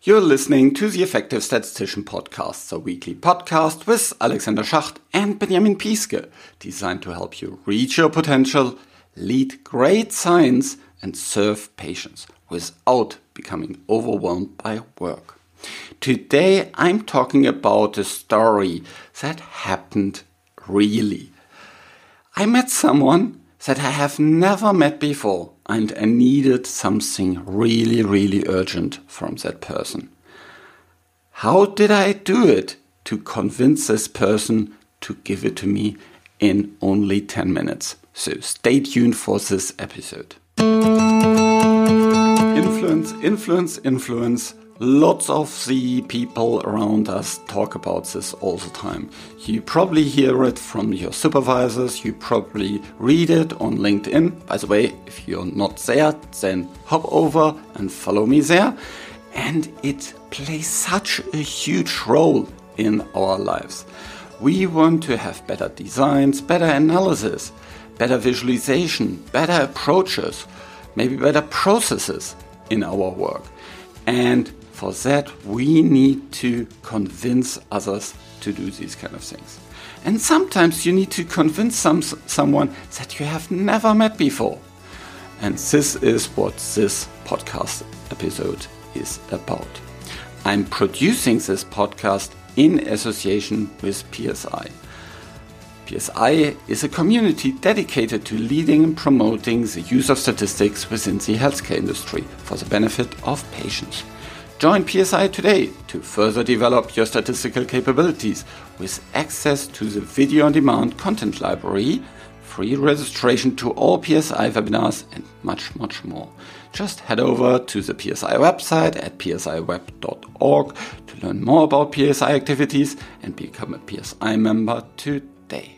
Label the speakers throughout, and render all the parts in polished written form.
Speaker 1: You're listening to the Effective Statistician Podcast, a weekly podcast with Alexander Schacht and Benjamin Piske, designed to help you reach your potential, lead great science, and serve patients without becoming overwhelmed by work. Today I'm talking about a story that happened really. I met someone that I have never met before, and I needed something really urgent from that person. How did I do it to convince this person to give it to me in only 10 minutes? So stay tuned for this episode. Influence. Lots of the people around us talk about this all the time. You probably hear it from your supervisors, you probably read it on LinkedIn. By the way, if you're not there, then hop over and follow me there. And it plays such a huge role in our lives. We want to have better designs, better analysis, better visualization, better approaches, maybe better processes in our work. And for that, we need to convince others to do these kind of things. And sometimes you need to convince someone that you have never met before. And this is what this podcast episode is about. I'm producing this podcast in association with PSI. PSI is a community dedicated to leading and promoting the use of statistics within the healthcare industry for the benefit of patients. Join PSI today to further develop your statistical capabilities with access to the video-on-demand content library, free registration to all PSI webinars, and much more. Just head over to the PSI website at psiweb.org to learn more about PSI activities and become a PSI member today.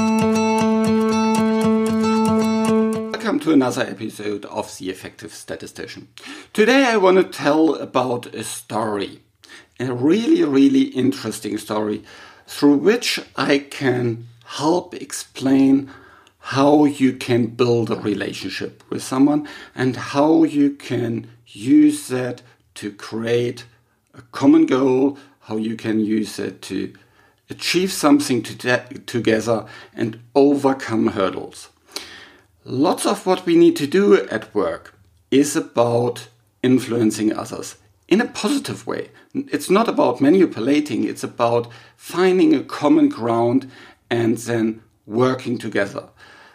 Speaker 1: Welcome to another episode of The Effective Statistician. Today I want to tell about a story, a really interesting story through which I can help explain how you can build a relationship with someone and how you can use that to create a common goal, how you can use it to achieve something together and overcome hurdles. Lots of what we need to do at work is about influencing others in a positive way. It's not about manipulating, it's about finding a common ground and then working together.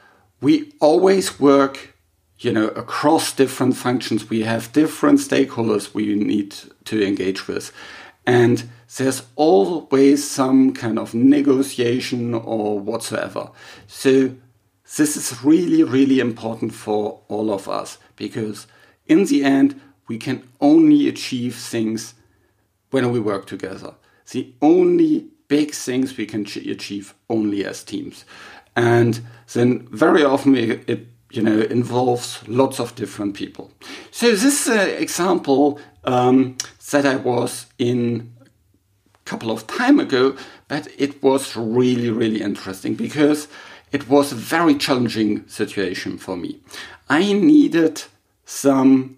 Speaker 1: We always work, across different functions. We have different stakeholders we need to engage with. And there's always some kind of negotiation or whatsoever. So this is really important for all of us, because in the end, we can only achieve things when we work together. The only big things we can achieve only as teams. And then very often it involves lots of different people. So this example that I was in a couple of time ago, but it was really interesting because it was a very challenging situation for me. I needed some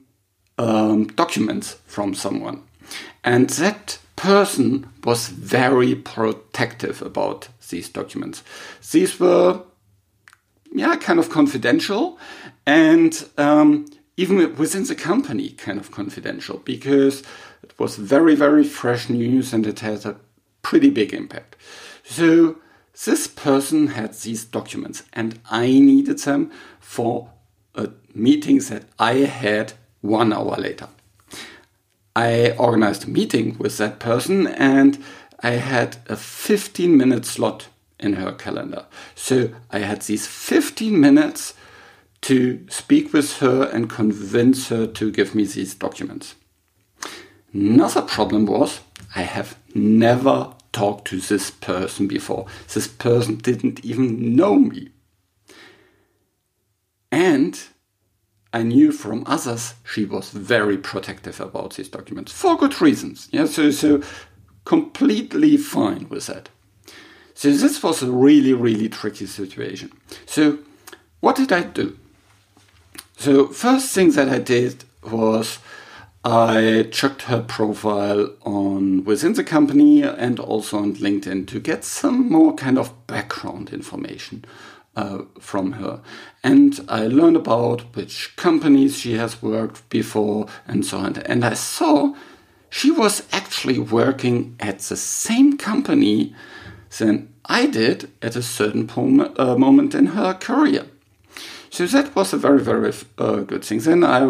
Speaker 1: documents from someone, and that person was very protective about these documents. These were, kind of confidential, and even within the company, kind of confidential, because it was very fresh news and it had a pretty big impact. So this person had these documents and I needed them for a meeting that I had 1 hour later. I organized a meeting with that person and I had a 15-minute slot in her calendar. So I had these 15 minutes to speak with her and convince her to give me these documents. Another problem was I have never talked to this person before. This person didn't even know me. And I knew from others she was very protective about these documents for good reasons. So completely fine with that. So this was a really tricky situation. So what did I do? So first thing that I did was I checked her profile within the company and also on LinkedIn to get some more kind of background information from her. And I learned about which companies she has worked before and so on. And I saw she was actually working at the same company than I did at a certain moment in her career. So that was a very, very good thing. Then I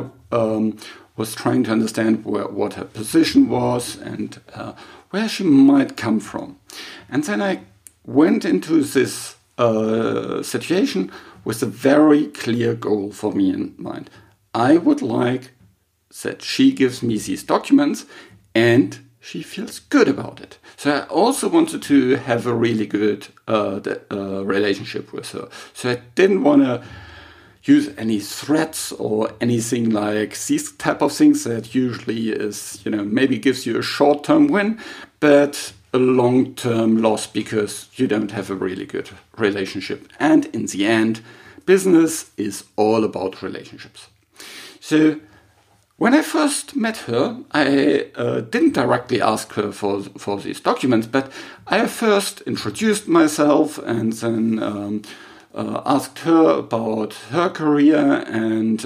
Speaker 1: was trying to understand what her position was and where she might come from. And then I went into this situation with a very clear goal for me in mind. I would like that she gives me these documents and she feels good about it. So I also wanted to have a really good relationship with her. So I didn't want to use any threats or anything like these type of things that usually is, maybe gives you a short-term win, but a long-term loss because you don't have a really good relationship. And in the end, business is all about relationships. So when I first met her, I didn't directly ask her for these documents, but I first introduced myself and then asked her about her career and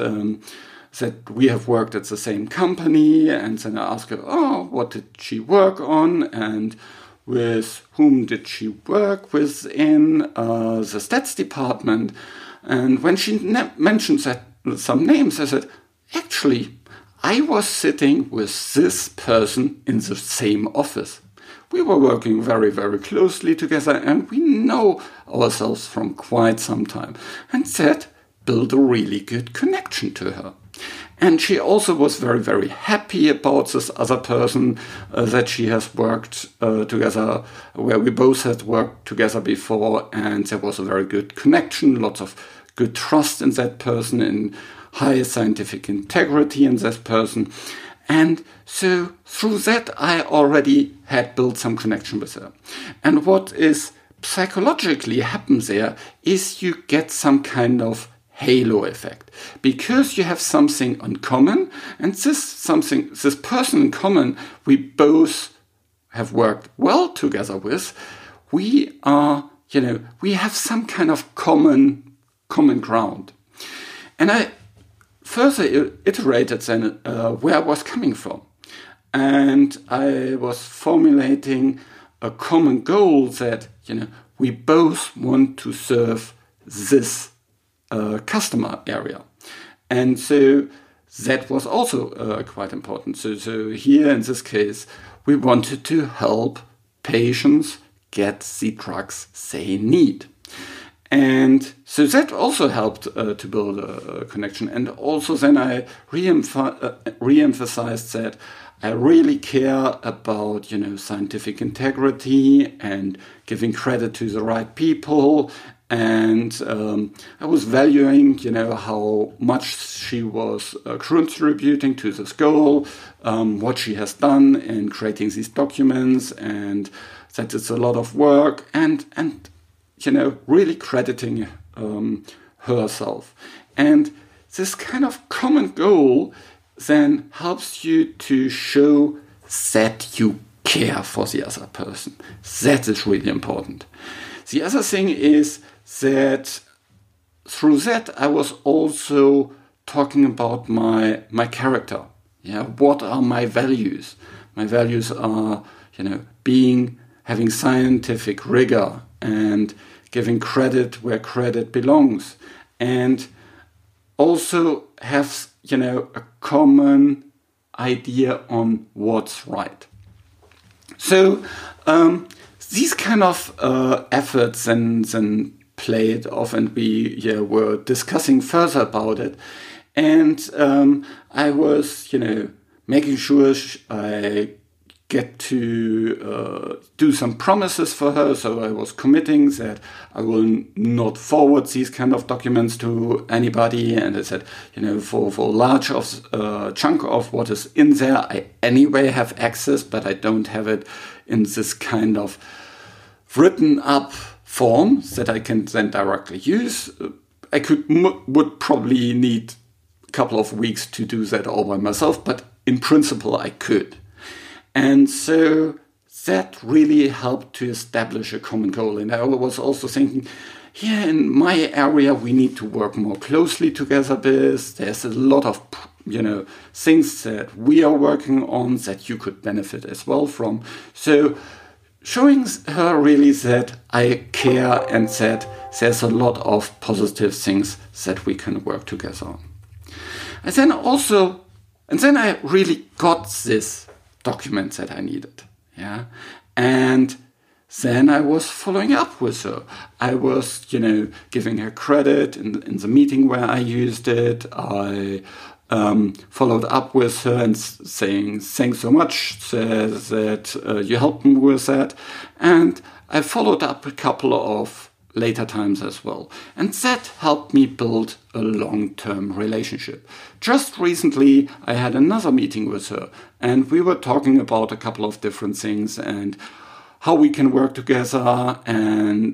Speaker 1: that we have worked at the same company. And then I asked her, what did she work on and with whom did she work within the stats department. And when she mentioned some names, I said, actually, I was sitting with this person in the same office. We were working very, very closely together and we know ourselves from quite some time. And that built a really good connection to her. And she also was very, very happy about this other person that she has worked together, where we both had worked together before. And there was a very good connection, lots of good trust in that person, in high scientific integrity in this person. And so through that, I already had built some connection with her. And what is psychologically happens there is you get some kind of halo effect because you have something in common, and this person in common we both have worked well together with. We are, we have some kind of common ground. And I further iterated then where I was coming from. And I was formulating a common goal that, we both want to serve this customer area. And so that was also quite important. So here in this case, we wanted to help patients get the drugs they need. And so that also helped to build a connection. And also then I re-emphasized that I really care about, scientific integrity and giving credit to the right people. And I was valuing, how much she was contributing to this goal, what she has done in creating these documents, and that it's a lot of work, and really crediting herself. And this kind of common goal then helps you to show that you care for the other person. That is really important. The other thing is that through that I was also talking about my character. What are my values? My values are, having scientific rigor and giving credit where credit belongs, and also have, a common idea on what's right. So these kind of efforts and played off, and we were discussing further about it. And I was, making sure I get to do some promises for her. So I was committing that I will not forward these kind of documents to anybody. And I said, for a large chunk of what is in there, I anyway have access, but I don't have it in this kind of written up form that I can then directly use. I would probably need a couple of weeks to do that all by myself, but in principle I could. And so that really helped to establish a common goal. And I was also thinking, in my area, we need to work more closely together with. There's a lot of, things that we are working on that you could benefit as well from. So showing her really that I care and that there's a lot of positive things that we can work together on. And then I really got this document that I needed. Yeah. And then I was following up with her. I was, giving her credit in the meeting where I used it. I followed up with her and saying, thanks so much that you helped me with that. And I followed up a couple of later times as well. And that helped me build a long-term relationship. Just recently, I had another meeting with her, and we were talking about a couple of different things and how we can work together and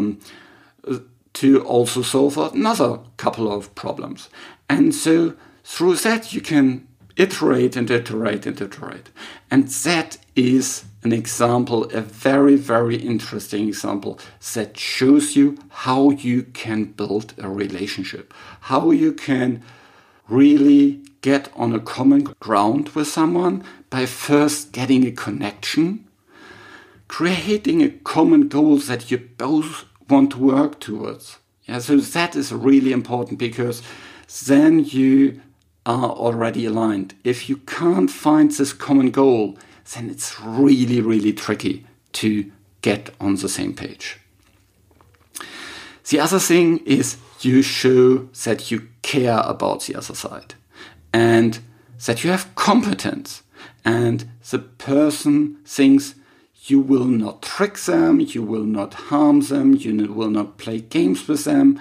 Speaker 1: to also solve another couple of problems. And so through that, you can iterate and iterate and iterate. And that is an example, a very, very interesting example that shows you how you can build a relationship, how you can really get on a common ground with someone by first getting a connection, creating a common goal that you both want to work towards. Yeah, so that is really important because then you are already aligned. If you can't find this common goal, then it's really, really tricky to get on the same page. The other thing is you show that you care about the other side and that you have competence, and the person thinks you will not trick them, you will not harm them, you will not play games with them,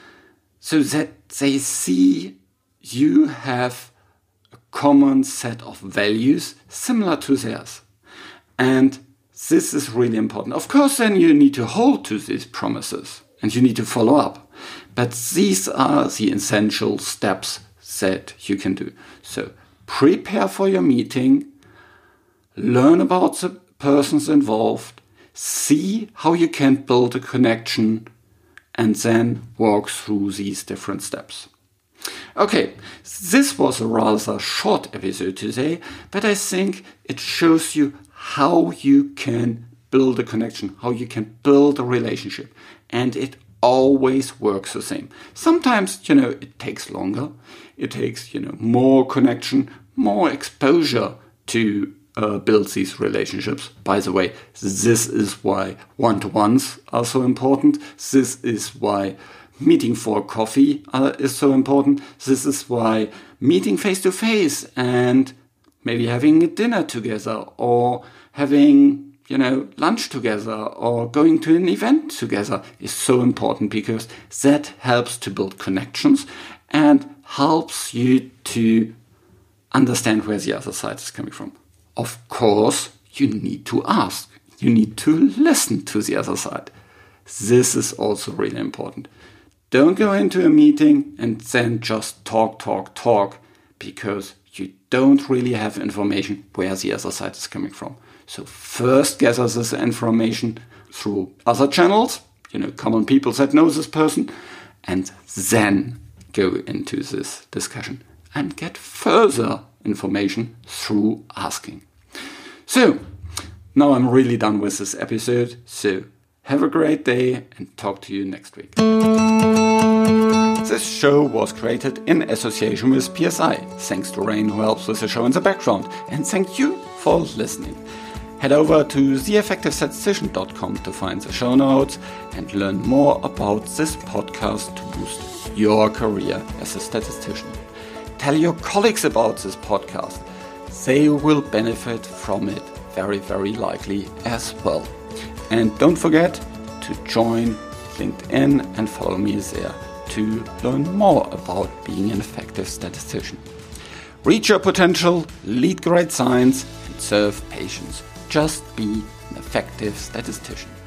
Speaker 1: so that they see you have a common set of values similar to theirs. And this is really important. Of course, then you need to hold to these promises and you need to follow up. But these are the essential steps that you can do. So prepare for your meeting, learn about the persons involved, see how you can build a connection, and then walk through these different steps. Okay, this was a rather short episode today, but I think it shows you how you can build a connection, how you can build a relationship, and it always works the same. Sometimes, it takes longer, it takes, more connection, more exposure to build these relationships. By the way, this is why one-to-ones are so important. This is why meeting for coffee is so important. This is why meeting face-to-face and maybe having a dinner together or having, lunch together or going to an event together is so important, because that helps to build connections and helps you to understand where the other side is coming from. Of course, you need to ask. You need to listen to the other side. This is also really important. Don't go into a meeting and then just talk, because you don't really have information where the other side is coming from. So first gather this information through other channels, common people that know this person, and then go into this discussion and get further information through asking. So now I'm really done with this episode. So have a great day and talk to you next week. This show was created in association with PSI. Thanks to Rain, who helps with the show in the background. And thank you for listening. Head over to theeffectivestatistician.com to find the show notes and learn more about this podcast to boost your career as a statistician. Tell your colleagues about this podcast. They will benefit from it very, very likely as well. And don't forget to join LinkedIn and follow me there to learn more about being an effective statistician. Reach your potential, lead great science, and serve patients. Just be an effective statistician.